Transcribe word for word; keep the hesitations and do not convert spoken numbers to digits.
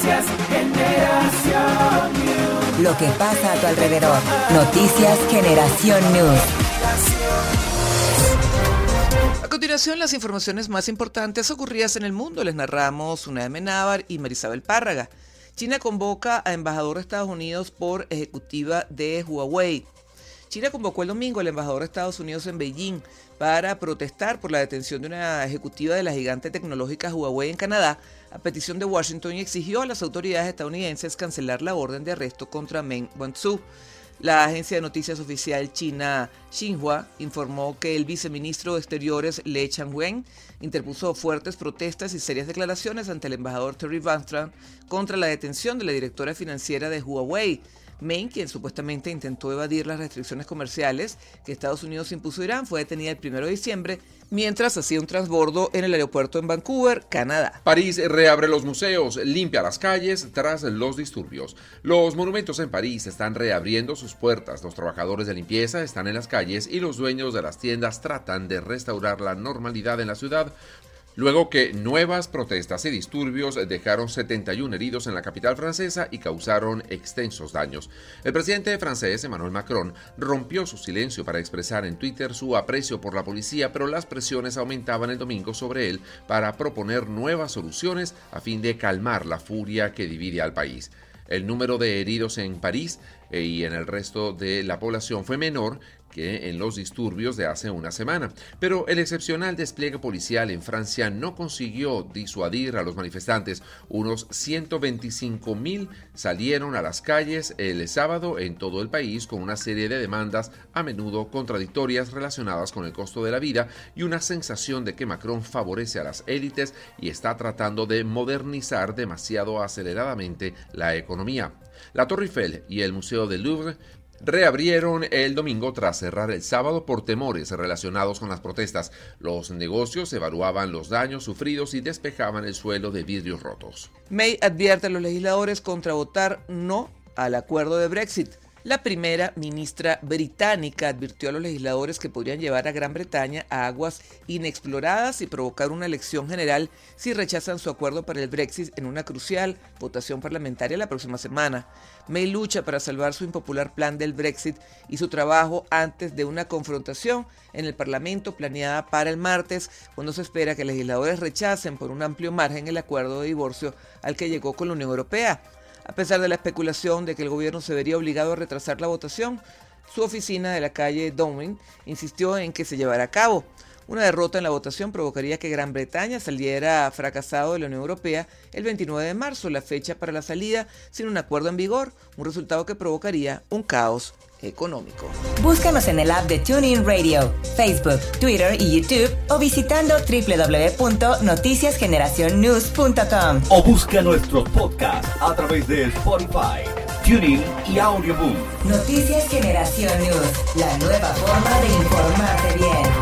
Noticias Generación News. Lo que pasa a tu alrededor. Noticias Generación News. A continuación, las informaciones más importantes ocurridas en el mundo. Les narramos Una de Menábar y Marisabel Párraga. China convoca a embajador de Estados Unidos por ejecutiva de Huawei. China convocó el domingo al embajador de Estados Unidos en Beijing para protestar por la detención de una ejecutiva de la gigante tecnológica Huawei en Canadá, a petición de Washington, y exigió a las autoridades estadounidenses cancelar la orden de arresto contra Meng Wanzhou. La agencia de noticias oficial china Xinhua informó que el viceministro de Exteriores Le Changwen interpuso fuertes protestas y serias declaraciones ante el embajador Terry Branstad contra la detención de la directora financiera de Huawei. Meng, quien supuestamente intentó evadir las restricciones comerciales que Estados Unidos impuso a Irán, fue detenida el primero de diciembre mientras hacía un transbordo en el aeropuerto en Vancouver, Canadá. París reabre los museos, limpia las calles tras los disturbios. Los monumentos en París están reabriendo sus puertas, los trabajadores de limpieza están en las calles y los dueños de las tiendas tratan de restaurar la normalidad en la ciudad, luego que nuevas protestas y disturbios dejaron setenta y uno heridos en la capital francesa y causaron extensos daños. El presidente francés, Emmanuel Macron, rompió su silencio para expresar en Twitter su aprecio por la policía, pero las presiones aumentaban el domingo sobre él para proponer nuevas soluciones a fin de calmar la furia que divide al país. El número de heridos en París y en el resto de la población fue menor que en los disturbios de hace una semana, pero el excepcional despliegue policial en Francia no consiguió disuadir a los manifestantes. Unos ciento veinticinco mil salieron a las calles el sábado en todo el país con una serie de demandas a menudo contradictorias relacionadas con el costo de la vida y una sensación de que Macron favorece a las élites y está tratando de modernizar demasiado aceleradamente la economía. La Torre Eiffel y el Museo del Louvre reabrieron el domingo tras cerrar el sábado por temores relacionados con las protestas. Los negocios evaluaban los daños sufridos y despejaban el suelo de vidrios rotos. May advierte a los legisladores contra votar no al acuerdo de Brexit. La primera ministra británica advirtió a los legisladores que podrían llevar a Gran Bretaña a aguas inexploradas y provocar una elección general si rechazan su acuerdo para el Brexit en una crucial votación parlamentaria la próxima semana. May lucha para salvar su impopular plan del Brexit y su trabajo antes de una confrontación en el Parlamento planeada para el martes, cuando se espera que legisladores rechacen por un amplio margen el acuerdo de divorcio al que llegó con la Unión Europea. A pesar de la especulación de que el gobierno se vería obligado a retrasar la votación, su oficina de la calle Downing insistió en que se llevara a cabo. Una derrota en la votación provocaría que Gran Bretaña saliera fracasado de la Unión Europea el veintinueve de marzo, la fecha para la salida, sin un acuerdo en vigor, un resultado que provocaría un caos económico. Búscanos en el app de TuneIn Radio, Facebook, Twitter y YouTube o visitando doble u doble u doble u punto noticias generación news punto com. O busca nuestros podcasts a través de Spotify, TuneIn y Audioboom. Noticias Generación News, la nueva forma de informarte bien.